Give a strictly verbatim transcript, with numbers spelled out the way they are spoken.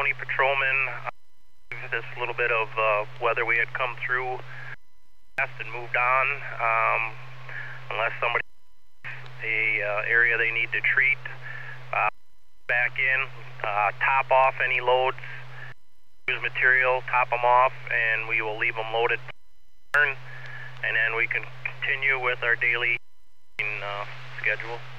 County patrolmen. Uh, this little bit of uh, weather we had come through and moved on. Um, unless somebody a uh, area they need to treat, uh, back in, uh, top off any loads, use material, top them off, and we will leave them loaded, and then we can continue with our daily uh, schedule.